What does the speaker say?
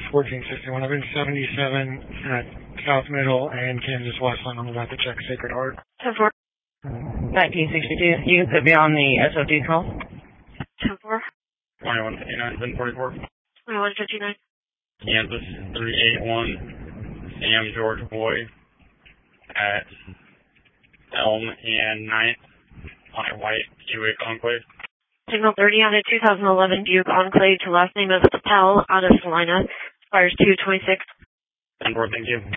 1461. I've been 77 at South Middle and Kansas Westland. I'm about to check Sacred Heart. 10-4. 1962. You can put me on the SOD call. 10-4. 2159, 1044. 2159. Kansas 381. Sam George Boy at Elm and 9th on a white Buick Enclave. Signal 30 on a 2011 Buick Enclave to last name of Patel out of Salina. Expires 2/26. 10-4, thank you.